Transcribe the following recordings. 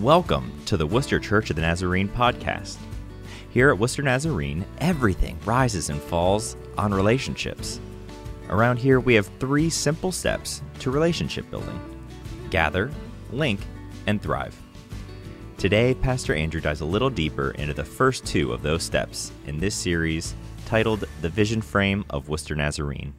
Welcome to the Worcester Church of the Nazarene podcast. Here at Worcester Nazarene, everything rises and falls on relationships. Around here, we have 3 simple steps to relationship building: gather, link, and thrive. Today, Pastor Andrew dives a little deeper into the first 2 of those steps in this series titled The Vision Frame of Worcester Nazarene.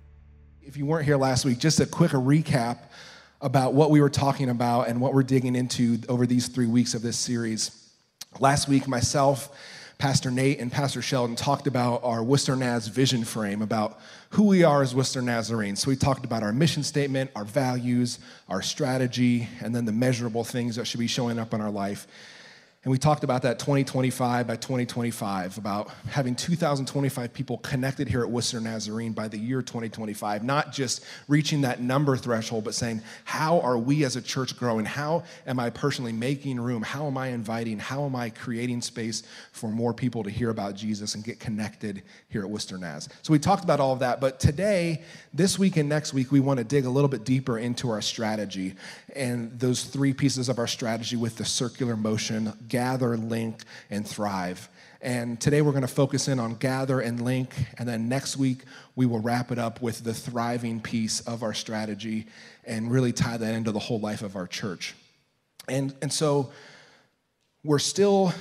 If you weren't here last week, just a quick recap about what we were talking about and what we're digging into over these 3 weeks of this series. Last week, myself, Pastor Nate, and Pastor Sheldon talked about our Worcester Naz vision frame, about who we are as Worcester Nazarene. So we talked about our mission statement, our values, our strategy, and then the measurable things that should be showing up in our life. And we talked about that 2025 by 2025, about having 2,025 people connected here at Worcester Nazarene by the year 2025, not just reaching that number threshold, but saying, how are we as a church growing? How am I personally making room? How am I inviting? How am I creating space for more people to hear about Jesus and get connected here at Worcester Naz? So we talked about all of that, but today, this week and next week, we want to dig a little bit deeper into our strategy and those 3 pieces of our strategy with the circular motion: gather, link, and thrive. And today we're going to focus in on gather and link, and then next week we will wrap it up with the thriving piece of our strategy and really tie that into the whole life of our church. And so we're still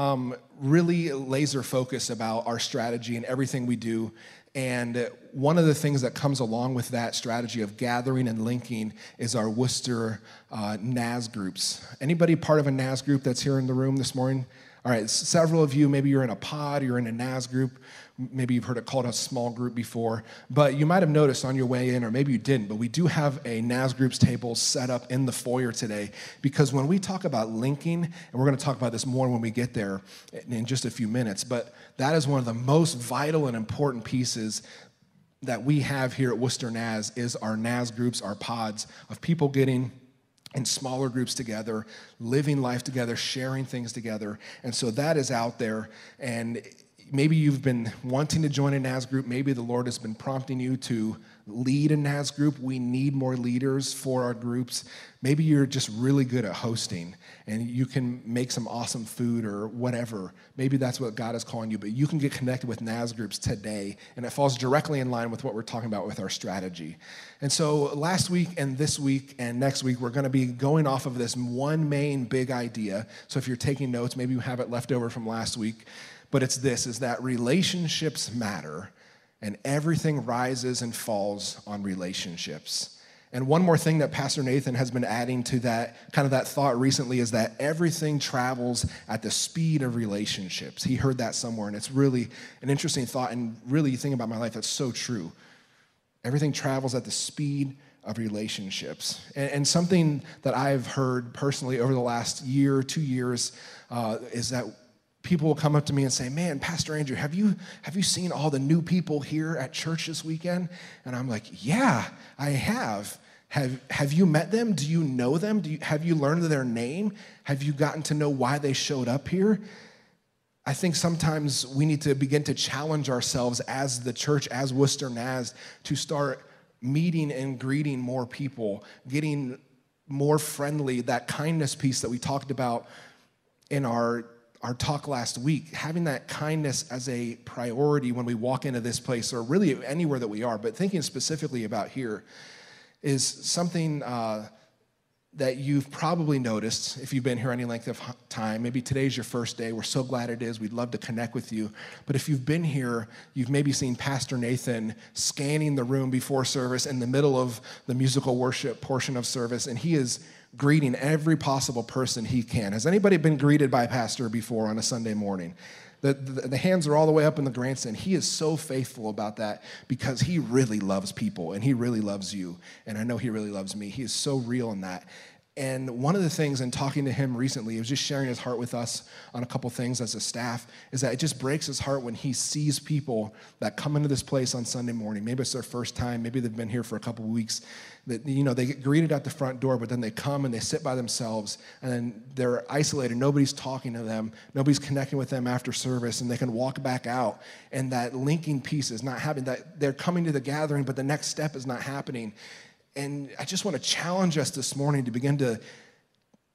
really laser focused about our strategy and everything we do. And one of the things that comes along with that strategy of gathering and linking is our Worcester Naz groups. Anybody part of a Naz group that's here in the room this morning? All right, several of you, maybe you're in a pod, you're in a Naz group, maybe you've heard it called a small group before, but you might have noticed on your way in, or maybe you didn't, but we do have a Naz groups table set up in the foyer today, because when we talk about linking, and we're going to talk about this more when we get there in just a few minutes, but that is one of the most vital and important pieces that we have here at Worcester Naz, is our Naz groups, our pods of people getting in smaller groups together, living life together, sharing things together. And so that is out there. And maybe you've been wanting to join a Naz group. Maybe the Lord has been prompting you to lead a Naz group. We need more leaders for our groups. Maybe you're just really good at hosting and you can make some awesome food or whatever. Maybe that's what God is calling you, but you can get connected with Naz groups today, and it falls directly in line with what we're talking about with our strategy. And so last week and this week and next week, we're going to be going off of this one main big idea. So if you're taking notes, maybe you have it left over from last week, but it's this, is that relationships matter, and everything rises and falls on relationships. And one more thing that Pastor Nathan has been adding to that, kind of that thought recently, is that everything travels at the speed of relationships. He heard that somewhere, and it's really an interesting thought, and really, you think about my life, that's so true. Everything travels at the speed of relationships. And something that I've heard personally over the last year, 2 years, is that people will come up to me and say, man, Pastor Andrew, have you seen all the new people here at church this weekend? And I'm like, yeah, I have. Have you met them? Do you know them? Have you learned their name? Have you gotten to know why they showed up here? I think sometimes we need to begin to challenge ourselves as the church, as Worcester Naz, to start meeting and greeting more people, getting more friendly, that kindness piece that we talked about in our talk last week, having that kindness as a priority when we walk into this place, or really anywhere that we are, but thinking specifically about here, is something that you've probably noticed if you've been here any length of time. Maybe today's your first day. We're so glad it is. We'd love to connect with you. But if you've been here, you've maybe seen Pastor Nathan scanning the room before service in the middle of the musical worship portion of service, and he is greeting every possible person he can. Has anybody been greeted by a pastor before on a Sunday morning? The hands are all the way up in the grandstand. He is so faithful about that because he really loves people and he really loves you. And I know he really loves me. He is so real in that. And one of the things in talking to him recently, he was just sharing his heart with us on a couple things as a staff, is that it just breaks his heart when he sees people that come into this place on Sunday morning. Maybe it's their first time. Maybe they've been here for a couple of weeks. That, you know, they get greeted at the front door, but then they come and they sit by themselves, and then they're isolated. Nobody's talking to them. Nobody's connecting with them after service, and they can walk back out. And that linking piece is not happening. That they're coming to the gathering, but the next step is not happening. And I just want to challenge us this morning to begin to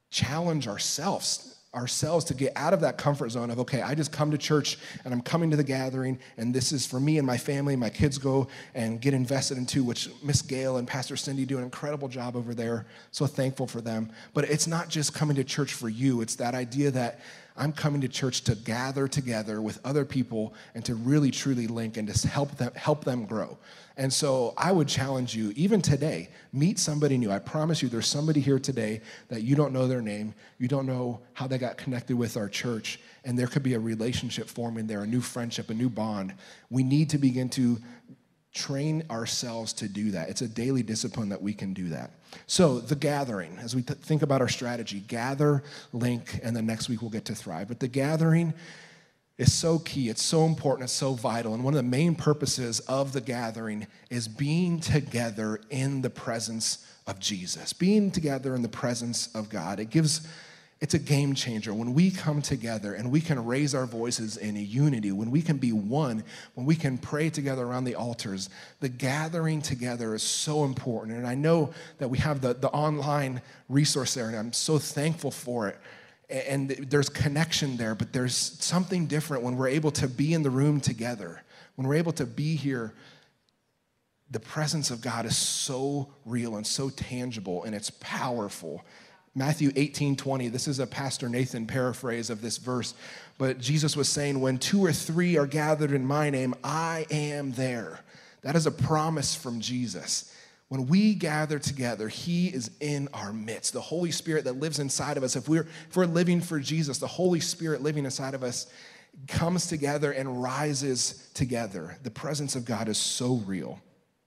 challenge ourselves to get out of that comfort zone of, okay, I just come to church and I'm coming to the gathering and this is for me and my family. My kids go and get invested into, which Miss Gail and Pastor Cindy do an incredible job over there. So thankful for them. But it's not just coming to church for you. It's that idea that I'm coming to church to gather together with other people and to really truly link and to help them grow. And so I would challenge you, even today, meet somebody new. I promise you there's somebody here today that you don't know their name, you don't know how they got connected with our church, and there could be a relationship forming there, a new friendship, a new bond. We need to begin to train ourselves to do that. It's a daily discipline that we can do that. So the gathering, as we think about our strategy, gather, link, and then next week we'll get to thrive. But the gathering is so key, it's so important, it's so vital. And one of the main purposes of the gathering is being together in the presence of Jesus, being together in the presence of God. It's a game changer when we come together and we can raise our voices in a unity, when we can be one, when we can pray together around the altars. The gathering together is so important. And I know that we have the online resource there, and I'm so thankful for it. And there's connection there, but there's something different when we're able to be in the room together. When we're able to be here, the presence of God is so real and so tangible, and it's powerful. Matthew 18:20, this is a Pastor Nathan paraphrase of this verse, but Jesus was saying, when 2 or 3 are gathered in my name, I am there. That is a promise from Jesus. When we gather together, he is in our midst. The Holy Spirit that lives inside of us, if we're living for Jesus, the Holy Spirit living inside of us comes together and rises together. The presence of God is so real.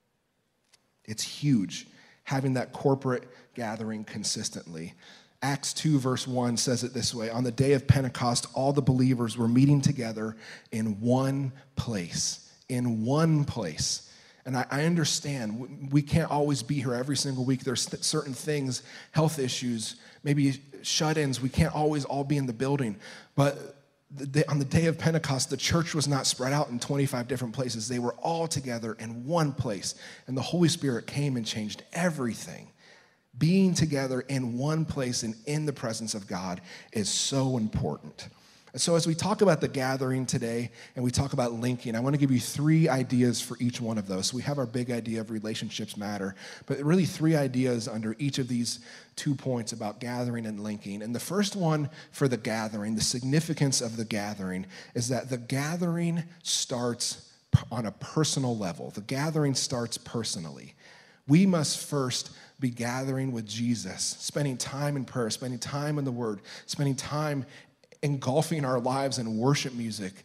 It's huge, having that corporate gathering consistently. Acts 2 verse 1 says it this way: on the day of Pentecost, all the believers were meeting together in one place. In one place. And I understand we can't always be here every single week. There's certain things, health issues, maybe shut-ins. We can't always all be in the building. But on the day of Pentecost, the church was not spread out in 25 different places. They were all together in one place. And the Holy Spirit came and changed everything. Being together in one place and in the presence of God is so important. And so as we talk about the gathering today and we talk about linking, I want to give you 3 ideas for each one of those. So we have our big idea of relationships matter, but really 3 ideas under each of these 2 points about gathering and linking. And the first one for the gathering, the significance of the gathering, is that the gathering starts on a personal level. The gathering starts personally. We must first be gathering with Jesus, spending time in prayer, spending time in the Word, spending time engulfing our lives in worship music,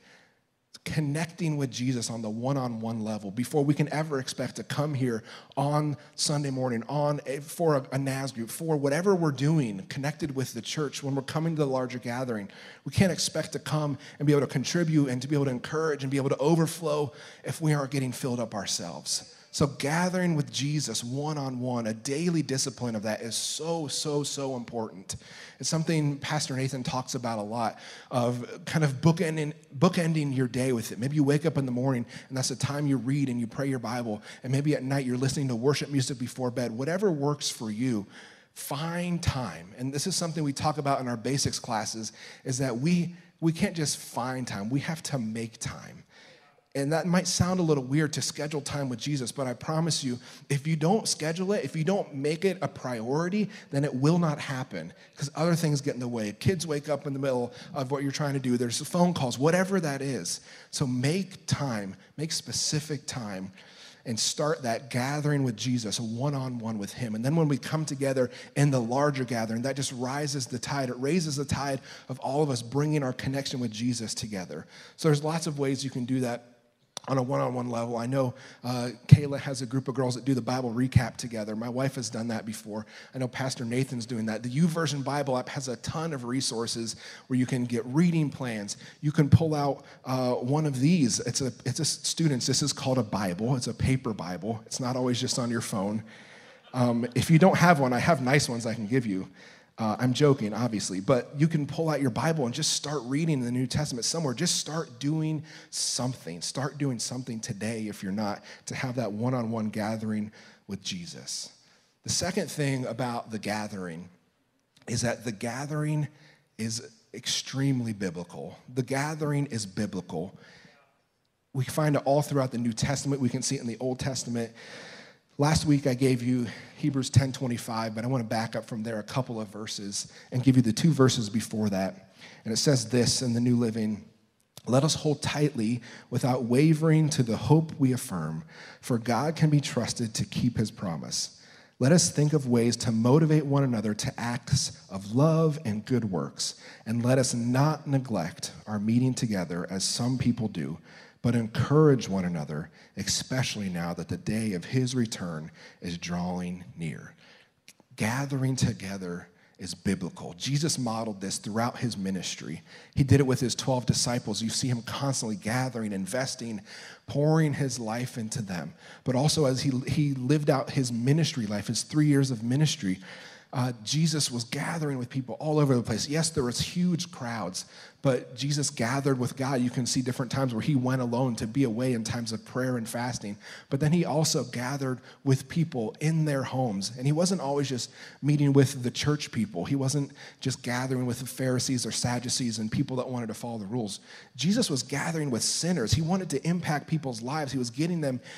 connecting with Jesus on the one-on-one level before we can ever expect to come here on Sunday morning, for a NAS group, for whatever we're doing, connected with the church. When we're coming to the larger gathering, we can't expect to come and be able to contribute and to be able to encourage and be able to overflow if we aren't getting filled up ourselves. So gathering with Jesus one-on-one, a daily discipline of that is so, so, so important. It's something Pastor Nathan talks about a lot, of kind of bookending your day with it. Maybe you wake up in the morning and that's the time you read and you pray your Bible, and maybe at night you're listening to worship music before bed. Whatever works for you, find time. And this is something we talk about in our basics classes, is that we can't just find time, we have to make time. And that might sound a little weird to schedule time with Jesus, but I promise you, if you don't schedule it, if you don't make it a priority, then it will not happen, because other things get in the way. Kids wake up in the middle of what you're trying to do. There's phone calls, whatever that is. So make time, make specific time, and start that gathering with Jesus, one-on-one with him. And then when we come together in the larger gathering, that just rises the tide. It raises the tide of all of us bringing our connection with Jesus together. So there's lots of ways you can do that on a one-on-one level. I know Kayla has a group of girls that do the Bible recap together. My wife has done that before. I know Pastor Nathan's doing that. The YouVersion Bible app has a ton of resources where you can get reading plans. You can pull out one of these. It's a students. This is called a Bible. It's a paper Bible. It's not always just on your phone. If you don't have one, I have nice ones I can give you. I'm joking, obviously, but you can pull out your Bible and just start reading the New Testament somewhere. Just start doing something. Start doing something today, if you're not, to have that one-on-one gathering with Jesus. The second thing about the gathering is that the gathering is extremely biblical. The gathering is biblical. We find it all throughout the New Testament. We can see it in the Old Testament. Last week I gave you Hebrews 10:25, but I want to back up from there a couple of verses and give you the 2 verses before that. And it says this in the New Living: "Let us hold tightly without wavering to the hope we affirm, for God can be trusted to keep his promise. Let us think of ways to motivate one another to acts of love and good works, and let us not neglect our meeting together as some people do, but encourage one another, especially now that the day of his return is drawing near." Gathering together is biblical. Jesus modeled this throughout his ministry. He did it with his 12 disciples. You see him constantly gathering, investing, pouring his life into them. But also as he lived out his ministry life, his 3 years of ministry, Jesus was gathering with people all over the place. Yes, there was huge crowds, but Jesus gathered with God. You can see different times where he went alone to be away in times of prayer and fasting. But then he also gathered with people in their homes. And he wasn't always just meeting with the church people. He wasn't just gathering with the Pharisees or Sadducees and people that wanted to follow the rules. Jesus was gathering with sinners. He wanted to impact people's lives. He was getting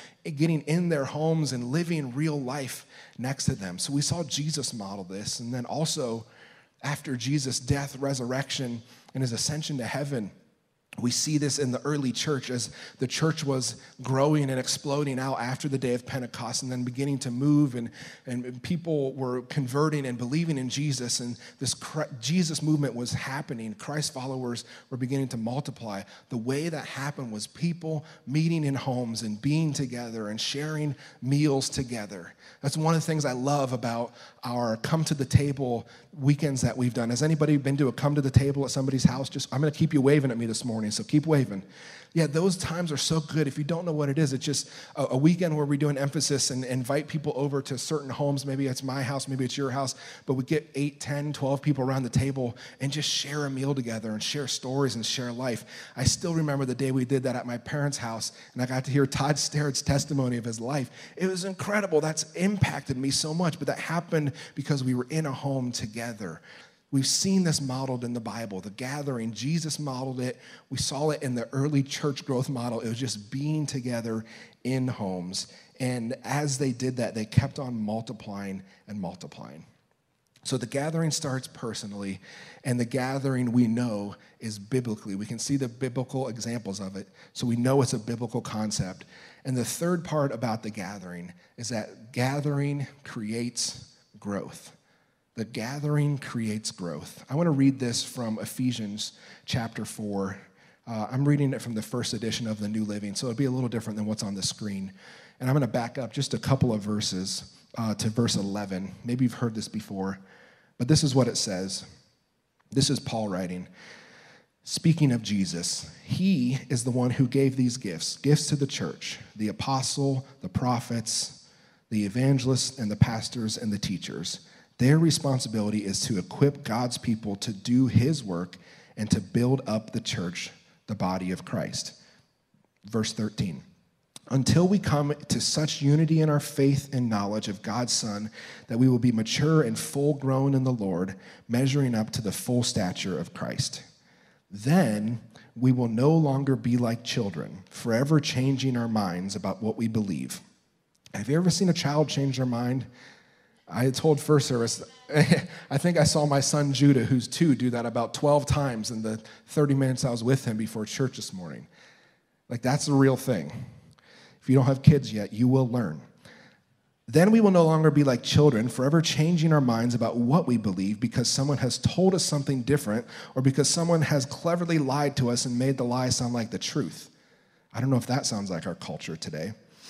in their homes and living real life next to them. So we saw Jesus model this. And then also, after Jesus' death, resurrection, and his ascension to heaven, we see this in the early church as the church was growing and exploding out after the day of Pentecost and then beginning to move, and people were converting and believing in Jesus, and this Jesus movement was happening. Christ followers were beginning to multiply. The way that happened was people meeting in homes and being together and sharing meals together. That's one of the things I love about our come to the table weekends that we've done. Has anybody been to a come to the table at somebody's house? I'm going to keep you waving at me this morning, so keep waving. Yeah, those times are so good. If you don't know what it is, it's just a weekend where we do an emphasis and invite people over to certain homes. Maybe it's my house, maybe it's your house, but we get 8, 10, 12 people around the table and just share a meal together and share stories and share life. I still remember the day we did that at my parents' house, and I got to hear Todd Sterrett's testimony of his life. It was incredible. That's impacted me so much, but that happened because we were in a home together. We've seen this modeled in the Bible, the gathering. Jesus modeled it. We saw it in the early church growth model. It was just being together in homes. And as they did that, they kept on multiplying and multiplying. So the gathering starts personally, and the gathering we know is biblically. We can see the biblical examples of it, so we know it's a biblical concept. And the third part about the gathering is that gathering creates growth. The gathering creates growth. I want to read this from Ephesians chapter 4. I'm reading it from the first edition of the New Living, so it'll be a little different than what's on the screen. And I'm going to back up just a couple of verses to verse 11. Maybe you've heard this before, but this is what it says. This is Paul writing. Speaking of Jesus, he is the one who gave these gifts to the church, the apostle, the prophets, the evangelists, and the pastors and the teachers. Their responsibility is to equip God's people to do his work and to build up the church, the body of Christ. Verse 13, until we come to such unity in our faith and knowledge of God's Son that we will be mature and full grown in the Lord, measuring up to the full stature of Christ. Then we will no longer be like children, forever changing our minds about what we believe. Have you ever seen a child change their mind? I told first service, I think I saw my son Judah, who's 2, do that about 12 times in the 30 minutes I was with him before church this morning. Like, that's the real thing. If you don't have kids yet, you will learn. Then we will no longer be like children, forever changing our minds about what we believe because someone has told us something different or because someone has cleverly lied to us and made the lie sound like the truth. I don't know if that sounds like our culture today.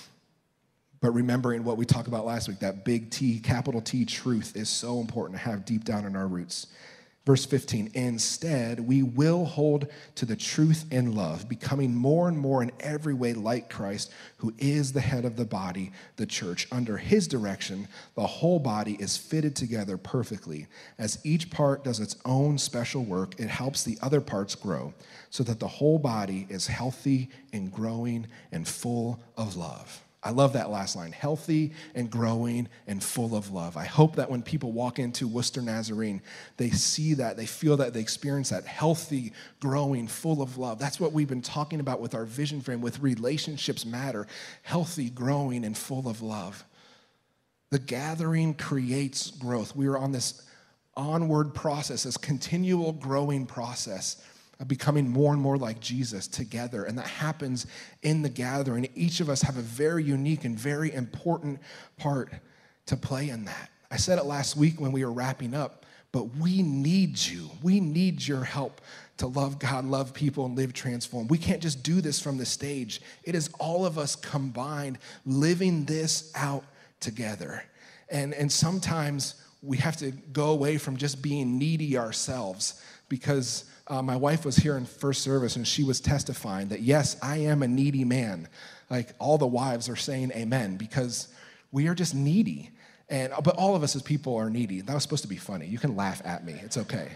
But remembering what we talked about last week, that big T, capital T truth is so important to have deep down in our roots. Verse 15, instead, we will hold to the truth in love, becoming more and more in every way like Christ, who is the head of the body, the church. Under his direction, the whole body is fitted together perfectly. As each part does its own special work, it helps the other parts grow, so that the whole body is healthy and growing and full of love. I love that last line, healthy and growing and full of love. I hope that when people walk into Worcester Nazarene, they see that, they feel that, they experience that healthy, growing, full of love. That's what we've been talking about with our vision frame, with relationships matter, healthy, growing, and full of love. The gathering creates growth. We are on this onward process, this continual growing process of becoming more and more like Jesus together. And that happens in the gathering. Each of us have a very unique and very important part to play in that. I said it last week when we were wrapping up, but we need you. We need your help to love God, love people, and live transformed. We can't just do this from the stage. It is all of us combined living this out together. And sometimes we have to go away from just being needy ourselves, because my wife was here in first service and she was testifying that, yes, I am a needy man. Like all the wives are saying amen, because we are just needy. But all of us as people are needy. That was supposed to be funny. You can laugh at me. It's okay.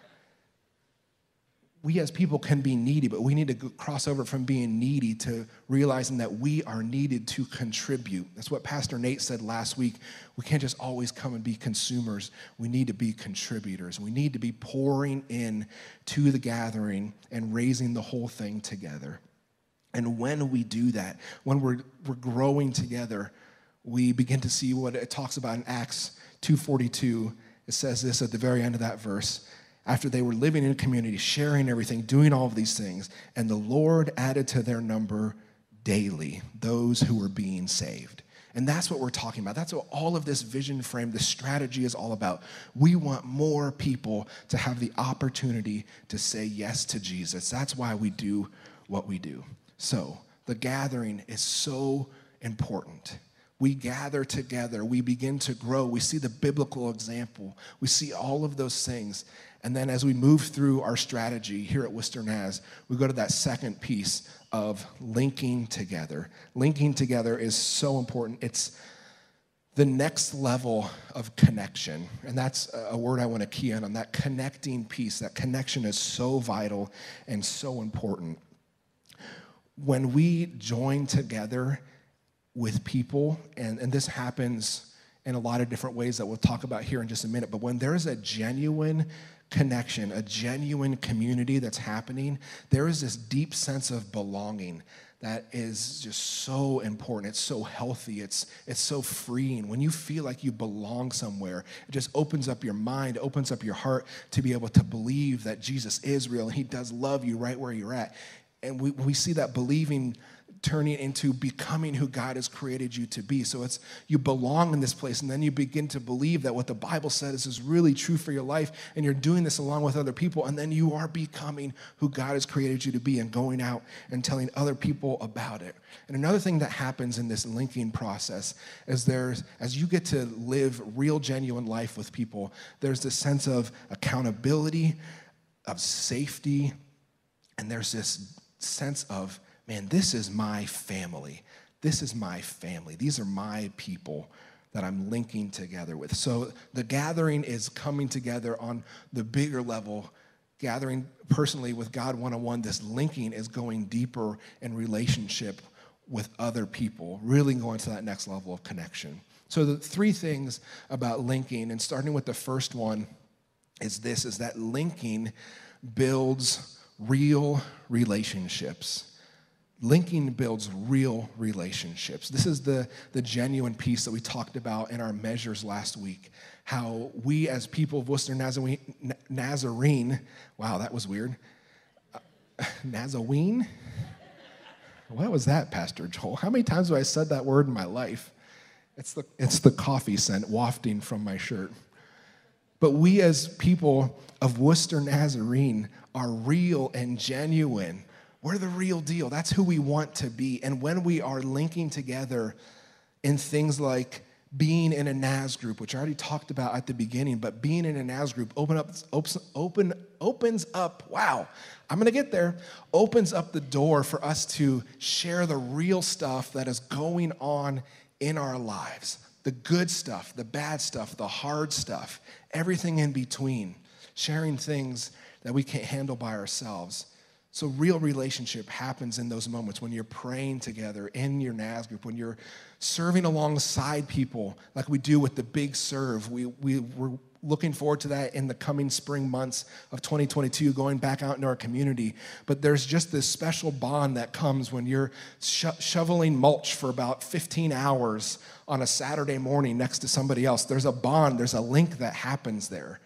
We as people can be needy, but we need to cross over from being needy to realizing that we are needed to contribute. That's what Pastor Nate said last week. We can't just always come and be consumers. We need to be contributors. We need to be pouring in to the gathering and raising the whole thing together. And when we do that, when we're growing together, we begin to see what it talks about in Acts 2:42. It says this at the very end of that verse. After they were living in a community, sharing everything, doing all of these things, and the Lord added to their number daily those who were being saved. And that's what we're talking about. That's what all of this vision frame, this strategy is all about. We want more people to have the opportunity to say yes to Jesus. That's why we do what we do. So the gathering is so important. We gather together. We begin to grow. We see the biblical example. We see all of those things. And then as we move through our strategy here at Worcester Naz, we go to that second piece of linking together. Linking together is so important. It's the next level of connection. And that's a word I want to key in on, that connecting piece. That connection is so vital and so important. When we join together with people, and this happens in a lot of different ways that we'll talk about here in just a minute, but when there is a genuine connection, a genuine community that's happening, there is this deep sense of belonging that is just so important. It's so healthy. It's so freeing. When you feel like you belong somewhere, it just opens up your mind, opens up your heart to be able to believe that Jesus is real and he does love you right where you're at. And we see that believing turning into becoming who God has created you to be. So it's you belong in this place, and then you begin to believe that what the Bible says is really true for your life, and you're doing this along with other people, and then you are becoming who God has created you to be and going out and telling other people about it. And another thing that happens in this linking process is as you get to live real, genuine life with people, there's this sense of accountability, of safety, and there's this sense of, man, this is my family. This is my family. These are my people that I'm linking together with. So the gathering is coming together on the bigger level, gathering personally with God one-on-one. This linking is going deeper in relationship with other people, really going to that next level of connection. So the three things about linking, and starting with the first one, is that linking builds real relationships. Linking builds real relationships. This is the genuine piece that we talked about in our measures last week. How we as people of Worcester Nazarene, wow, that was weird. Nazarene? What was that, Pastor Joel? How many times have I said that word in my life? It's the coffee scent wafting from my shirt. But we as people of Worcester Nazarene are real and genuine. We're the real deal. That's who we want to be. And when we are linking together in things like being in a Naz group, which I already talked about at the beginning, but being in a Naz group opens up, wow, I'm going to get there, opens up the door for us to share the real stuff that is going on in our lives. The good stuff, the bad stuff, the hard stuff, everything in between, sharing things that we can't handle by ourselves. So real relationship happens in those moments when you're praying together in your NAS group, when you're serving alongside people like we do with the Big Serve. We're looking forward to that in the coming spring months of 2022, going back out into our community. But there's just this special bond that comes when you're shoveling mulch for about 15 hours on a Saturday morning next to somebody else. There's a bond, there's a link that happens there.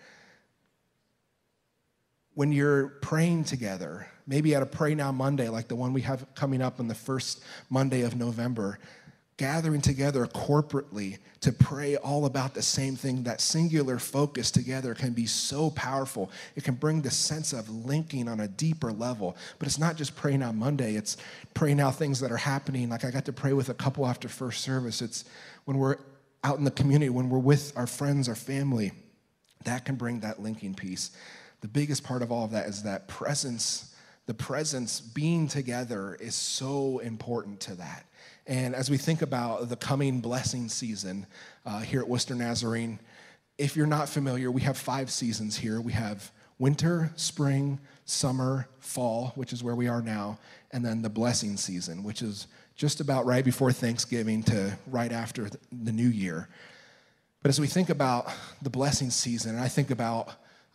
When you're praying together, maybe at a Pray Now Monday like the one we have coming up on the first Monday of November, gathering together corporately to pray all about the same thing, that singular focus together can be so powerful. It can bring the sense of linking on a deeper level. But it's not just Pray Now Monday, it's Pray Now things that are happening. Like I got to pray with a couple after first service. It's when we're out in the community, when we're with our friends, our family, that can bring that linking piece. The biggest part of all of that is that presence. The presence, being together, is so important to that. And as we think about the coming blessing season here at Worcester Nazarene, if you're not familiar, we have 5 seasons here. We have winter, spring, summer, fall, which is where we are now, and then the blessing season, which is just about right before Thanksgiving to right after the new year. But as we think about the blessing season, and I think about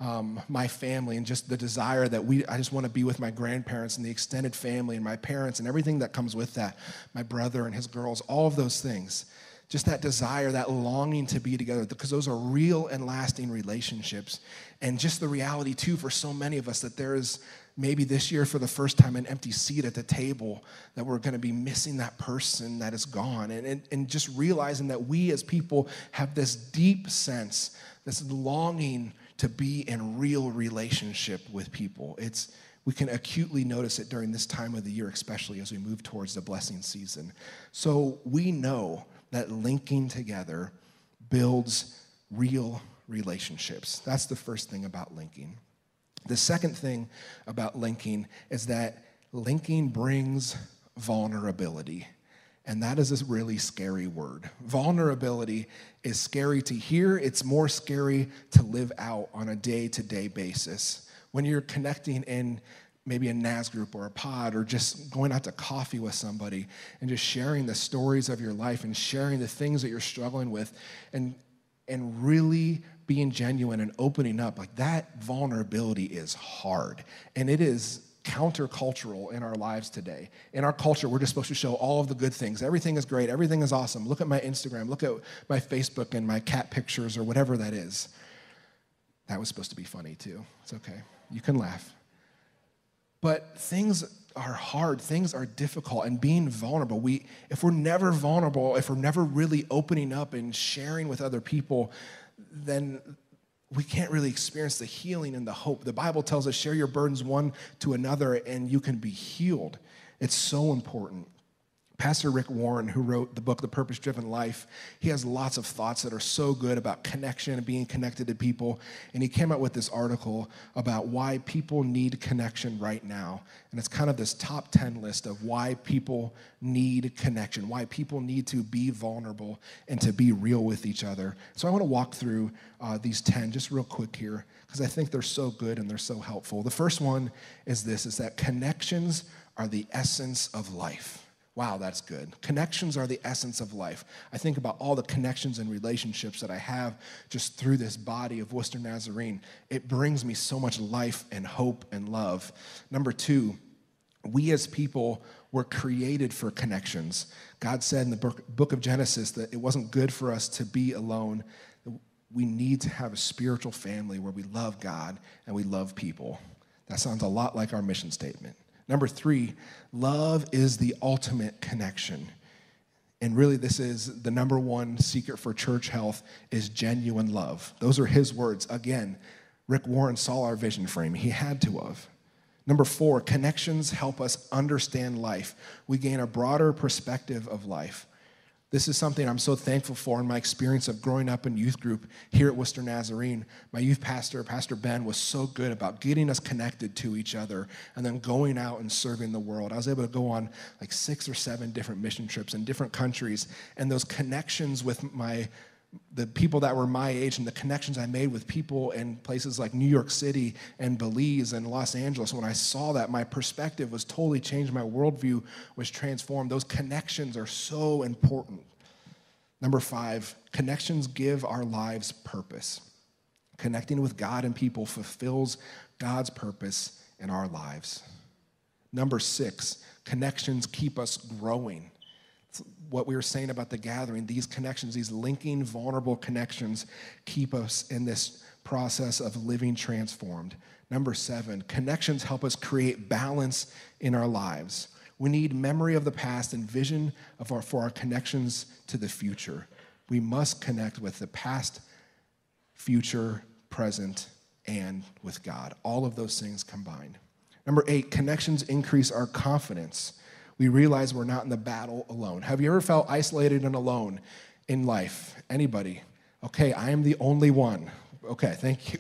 my family and just the desire that I just want to be with my grandparents and the extended family and my parents and everything that comes with that, my brother and his girls, all of those things. Just that desire, that longing to be together, because those are real and lasting relationships. And just the reality, too, for so many of us that there is maybe this year for the first time an empty seat at the table, that we're going to be missing that person that is gone. And just realizing that we as people have this deep sense, this longing to be in real relationship with people. We can acutely notice it during this time of the year, especially as we move towards the blessing season. So we know that linking together builds real relationships. That's the first thing about linking. The second thing about linking is that linking brings vulnerability. And that is a really scary word. Vulnerability is scary to hear. It's more scary to live out on a day-to-day basis. When you're connecting in maybe a NAS group or a pod or just going out to coffee with somebody and just sharing the stories of your life and sharing the things that you're struggling with and really being genuine and opening up, like that vulnerability is hard. And it is countercultural in our lives today. In our culture, we're just supposed to show all of the good things. Everything is great. Everything is awesome. Look at my Instagram. Look at my Facebook and my cat pictures or whatever that is. That was supposed to be funny too. It's okay. You can laugh. But things are hard. Things are difficult. And being vulnerable, if we're never vulnerable, if we're never really opening up and sharing with other people, then we can't really experience the healing and the hope. The Bible tells us, share your burdens one to another and you can be healed. It's so important. Pastor Rick Warren, who wrote the book, The Purpose-Driven Life, he has lots of thoughts that are so good about connection and being connected to people. And he came out with this article about why people need connection right now. And it's kind of this top 10 list of why people need connection, why people need to be vulnerable and to be real with each other. So I want to walk through these 10 just real quick here, because I think they're so good and they're so helpful. The first one is this, is that connections are the essence of life. Wow, that's good. Connections are the essence of life. I think about all the connections and relationships that I have just through this body of Worcester Nazarene. It brings me so much life and hope and love. Number 2, we as people were created for connections. God said in the book of Genesis that it wasn't good for us to be alone. We need to have a spiritual family where we love God and we love people. That sounds a lot like our mission statement. Number 3, love is the ultimate connection. And really, this is the number one secret for church health is genuine love. Those are his words. Again, Rick Warren saw our vision frame. He had to have. Number 4, connections help us understand life. We gain a broader perspective of life. This is something I'm so thankful for in my experience of growing up in youth group here at Worcester Nazarene. My youth pastor, Pastor Ben, was so good about getting us connected to each other and then going out and serving the world. I was able to go on like 6 or 7 different mission trips in different countries, and those connections with my the people that were my age and the connections I made with people in places like New York City and Belize and Los Angeles, when I saw that, my perspective was totally changed. My worldview was transformed. Those connections are so important. Number 5, connections give our lives purpose. Connecting with God and people fulfills God's purpose in our lives. Number 6, connections keep us growing. What we were saying about the gathering, these connections, these linking, vulnerable connections keep us in this process of living transformed. Number 7, connections help us create balance in our lives. We need memory of the past and vision for our connections to the future. We must connect with the past, future, present, and with God. All of those things combined. Number 8, connections increase our confidence. We realize we're not in the battle alone. Have you ever felt isolated and alone in life? Anybody? Okay, I am the only one. Okay, thank you.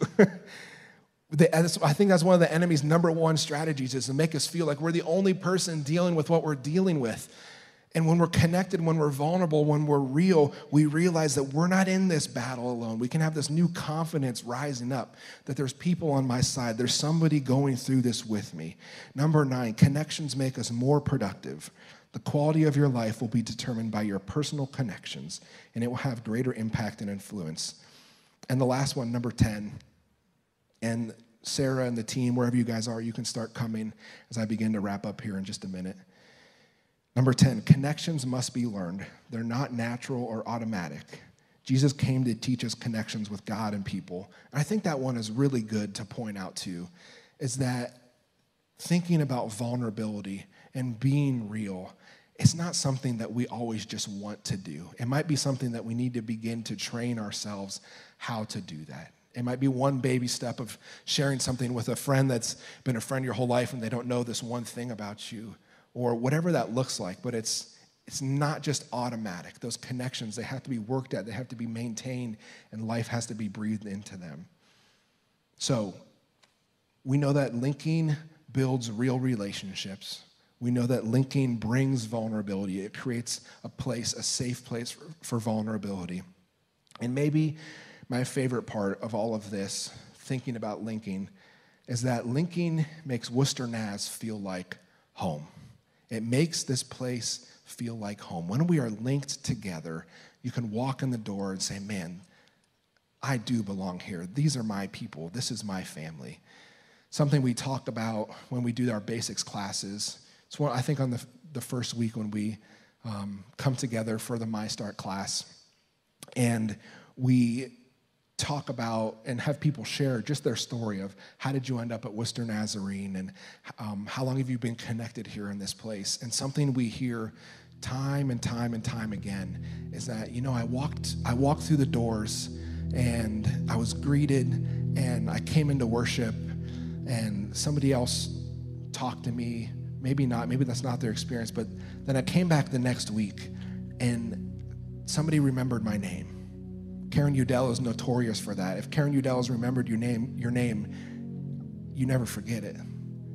I think that's one of the enemy's number one strategies, is to make us feel like we're the only person dealing with what we're dealing with. And when we're connected, when we're vulnerable, when we're real, we realize that we're not in this battle alone. We can have this new confidence rising up, that there's people on my side. There's somebody going through this with me. Number 9, connections make us more productive. The quality of your life will be determined by your personal connections, and it will have greater impact and influence. And the last one, number 10, and Sarah and the team, wherever you guys are, you can start coming as I begin to wrap up here in just a minute. Number 10, connections must be learned. They're not natural or automatic. Jesus came to teach us connections with God and people. And I think that one is really good to point out too, is that thinking about vulnerability and being real, it's not something that we always just want to do. It might be something that we need to begin to train ourselves how to do that. It might be one baby step of sharing something with a friend that's been a friend your whole life and they don't know this one thing about you, or whatever that looks like, but it's not just automatic. Those connections, they have to be worked at, they have to be maintained, and life has to be breathed into them. So we know that linking builds real relationships. We know that linking brings vulnerability. It creates a safe place for vulnerability. And maybe my favorite part of all of this, thinking about linking, is that linking makes Worcester Naz feel like home. It makes this place feel like home. When we are linked together, you can walk in the door and say, man, I do belong here. These are my people. This is my family. Something we talked about when we do our basics classes. It's one, I think on the first week when we come together for the My Start class, and we talk about and have people share just their story of how did you end up at Worcester Nazarene, and how long have you been connected here in this place. And something we hear time and time and time again is that, I walked through the doors and I was greeted and I came into worship and somebody else talked to me. Maybe not, maybe that's not their experience, but then I came back the next week and somebody remembered my name. Karen Udell is notorious for that. If Karen Udell has remembered your name, you never forget it.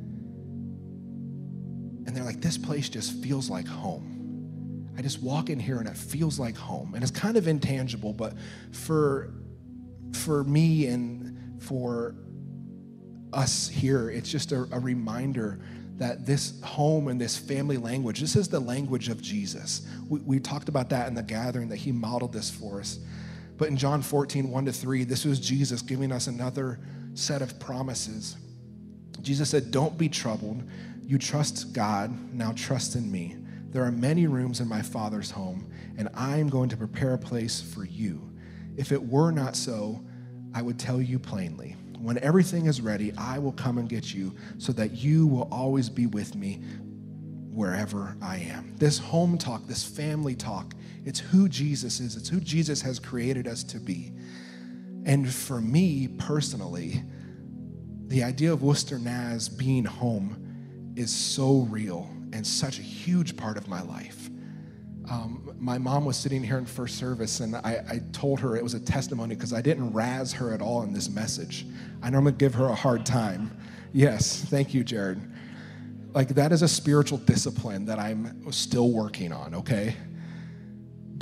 And they're like, this place just feels like home. I just walk in here and it feels like home. And it's kind of intangible, but for me and for us here, it's just a reminder that this home and this family language, this is the language of Jesus. We talked about that in the gathering, that he modeled this for us. But in John 14, 1-3, this was Jesus giving us another set of promises. Jesus said, don't be troubled. You trust God, now trust in me. There are many rooms in my Father's home, and I am going to prepare a place for you. If it were not so, I would tell you plainly. When everything is ready, I will come and get you so that you will always be with me wherever I am. This home talk, this family talk, it's who Jesus is. It's who Jesus has created us to be. And for me personally, the idea of Worcester Naz being home is so real and such a huge part of my life. My mom was sitting here in first service, and I told her it was a testimony because I didn't razz her at all in this message. I normally give her a hard time. Yes, thank you, Jared. Like, that is a spiritual discipline that I'm still working on, okay? But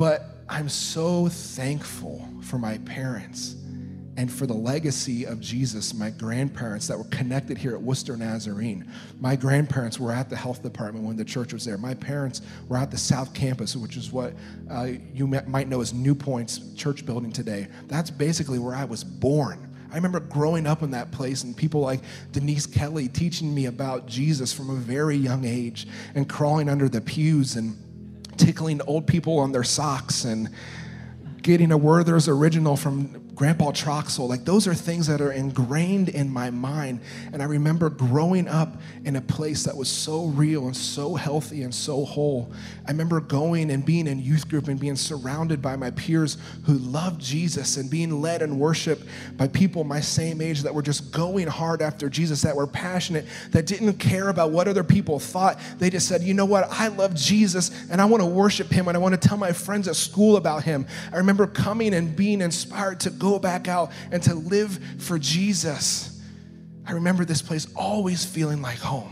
I'm so thankful for my parents and for the legacy of Jesus, my grandparents that were connected here at Worcester Nazarene. My grandparents were at the health department when the church was there. My parents were at the South Campus, which is what you might know as New Point's church building today. That's basically where I was born. I remember growing up in that place and people like Denise Kelly teaching me about Jesus from a very young age and crawling under the pews and tickling old people on their socks and getting a Werther's Original from Grandpa Troxel. Like, those are things that are ingrained in my mind. And I remember growing up in a place that was so real and so healthy and so whole. I remember going and being in youth group and being surrounded by my peers who loved Jesus and being led in worship by people my same age that were just going hard after Jesus, that were passionate, that didn't care about what other people thought. They just said, you know what, I love Jesus and I want to worship him and I want to tell my friends at school about him. I remember coming and being inspired to go back out and to live for Jesus. I remember this place always feeling like home.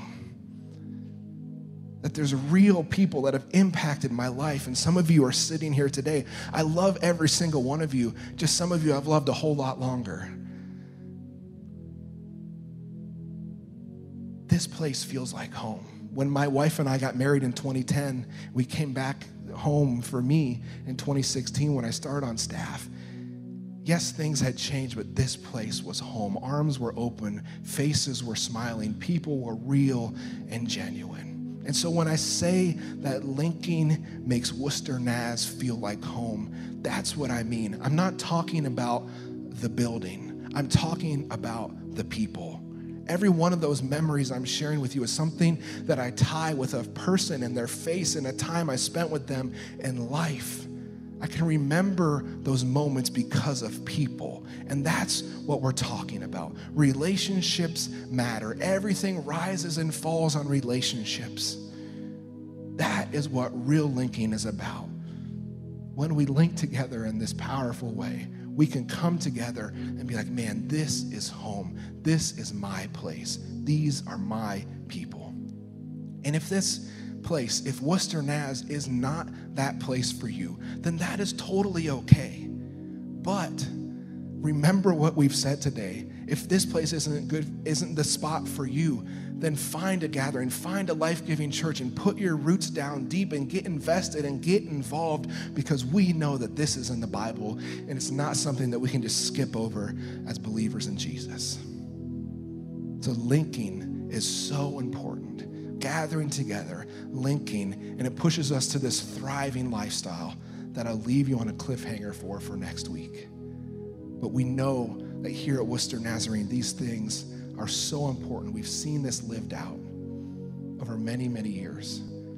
That there's real people that have impacted my life, and some of you are sitting here today. I love every single one of you. Just some of you I've loved a whole lot longer. This place feels like home. When my wife and I got married in 2010, we came back home for me in 2016 when I started on staff. Yes, things had changed, but this place was home. Arms were open, faces were smiling, people were real and genuine. And so when I say that linking makes Worcester Naz feel like home, that's what I mean. I'm not talking about the building. I'm talking about the people. Every one of those memories I'm sharing with you is something that I tie with a person and their face and a time I spent with them in life. I can remember those moments because of people. And that's what we're talking about. Relationships matter. Everything rises and falls on relationships. That is what real linking is about. When we link together in this powerful way, we can come together and be like, man, this is home. This is my place. These are my people. And if this place, if Worcester Naz is not that place for you, then that is totally okay. But remember what we've said today. If this place isn't the spot for you, then find a gathering, find a life-giving church and put your roots down deep and get invested and get involved, because we know that this is in the Bible and it's not something that we can just skip over as believers in Jesus. So linking is so important. Gathering together, linking, and it pushes us to this thriving lifestyle that I'll leave you on a cliffhanger for next week. But we know that here at Worcester Nazarene, these things are so important. We've seen this lived out over many, many years.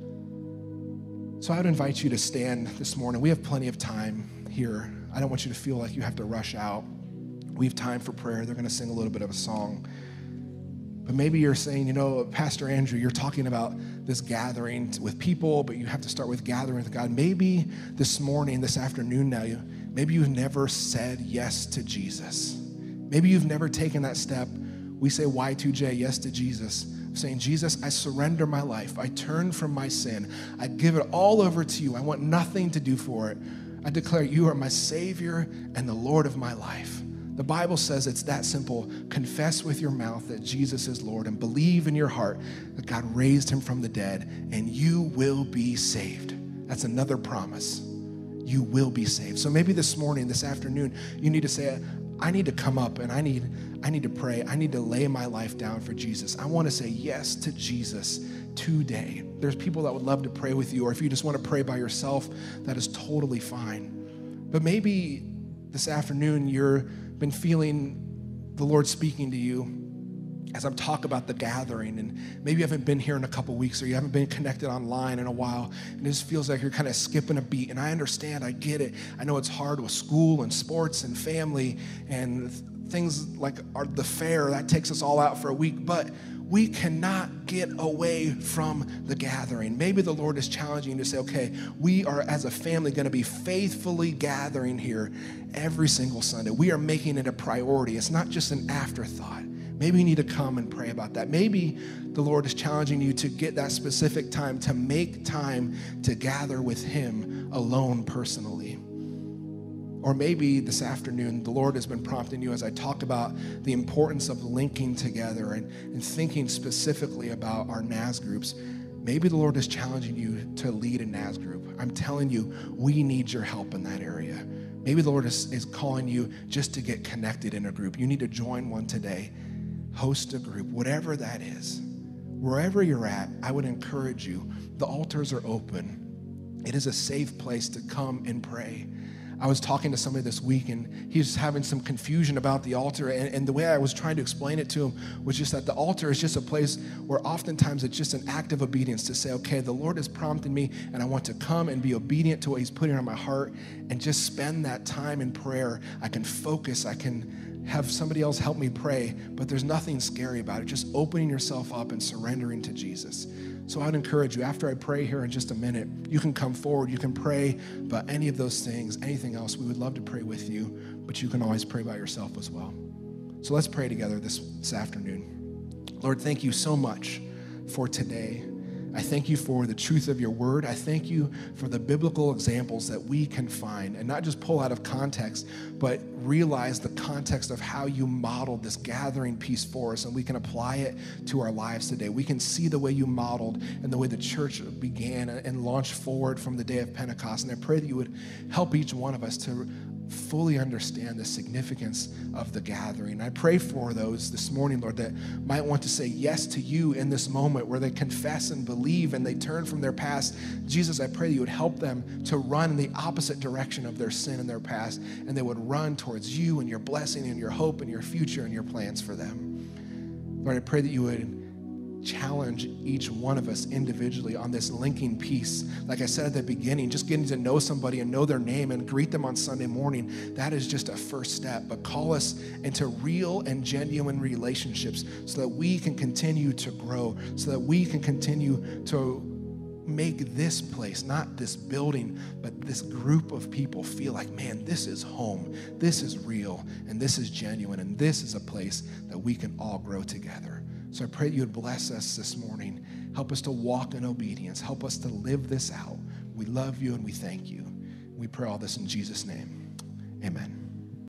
So I would invite you to stand this morning. We have plenty of time here. I don't want you to feel like you have to rush out. We have time for prayer. They're going to sing a little bit of a song. But maybe you're saying, you know, Pastor Andrew, you're talking about this gathering with people, but you have to start with gathering with God. Maybe this morning, this afternoon now, maybe you've never said yes to Jesus. Maybe you've never taken that step. We say Y2J, yes to Jesus. Saying, Jesus, I surrender my life. I turn from my sin. I give it all over to you. I want nothing to do for it. I declare you are my Savior and the Lord of my life. The Bible says it's that simple. Confess with your mouth that Jesus is Lord and believe in your heart that God raised him from the dead, and you will be saved. That's another promise. You will be saved. So maybe this morning, this afternoon, you need to say, I need to come up and I need to pray. I need to lay my life down for Jesus. I want to say yes to Jesus today. There's people that would love to pray with you, or if you just want to pray by yourself, that is totally fine. But maybe this afternoon you've been feeling the Lord speaking to you as I'm talking about the gathering, and maybe you haven't been here in a couple weeks, or you haven't been connected online in a while, and it just feels like you're kind of skipping a beat. And I understand, I get it. I know it's hard with school and sports and family and things like the fair, that takes us all out for a week, but we cannot get away from the gathering. Maybe the Lord is challenging you to say, okay, we are as a family going to be faithfully gathering here every single Sunday. We are making it a priority. It's not just an afterthought. Maybe you need to come and pray about that. Maybe the Lord is challenging you to get that specific time, to make time to gather with him alone personally. Or maybe this afternoon, the Lord has been prompting you as I talk about the importance of linking together and thinking specifically about our NAS groups. Maybe the Lord is challenging you to lead a NAS group. I'm telling you, we need your help in that area. Maybe the Lord is calling you just to get connected in a group. You need to join one today, host a group, whatever that is. Wherever you're at, I would encourage you. The altars are open. It is a safe place to come and pray. I was talking to somebody this week, and he was having some confusion about the altar, and the way I was trying to explain it to him was just that the altar is just a place where oftentimes it's just an act of obedience to say, okay, the Lord is prompting me, and I want to come and be obedient to what he's putting on my heart and just spend that time in prayer. I can focus, I can have somebody else help me pray, but there's nothing scary about it, just opening yourself up and surrendering to Jesus. So I would encourage you, after I pray here in just a minute, you can come forward, you can pray about any of those things, anything else. We would love to pray with you, but you can always pray by yourself as well. So let's pray together this afternoon. Lord, thank you so much for today. I thank you for the truth of your word. I thank you for the biblical examples that we can find and not just pull out of context, but realize the context of how you modeled this gathering piece for us, and we can apply it to our lives today. We can see the way you modeled and the way the church began and launched forward from the day of Pentecost. And I pray that you would help each one of us to fully understand the significance of the gathering. I pray for those this morning, Lord, that might want to say yes to you in this moment where they confess and believe and they turn from their past. Jesus, I pray that you would help them to run in the opposite direction of their sin and their past, and they would run towards you and your blessing and your hope and your future and your plans for them. Lord, I pray that you would challenge each one of us individually on this linking piece. Like I said at the beginning, just getting to know somebody and know their name and greet them on Sunday morning, that is just a first step. But call us into real and genuine relationships so that we can continue to grow, so that we can continue to make this place, not this building, but this group of people feel like, man, this is home, this is real, and this is genuine, and this is a place that we can all grow together. So I pray that you would bless us this morning. Help us to walk in obedience. Help us to live this out. We love you and we thank you. We pray all this in Jesus' name. Amen.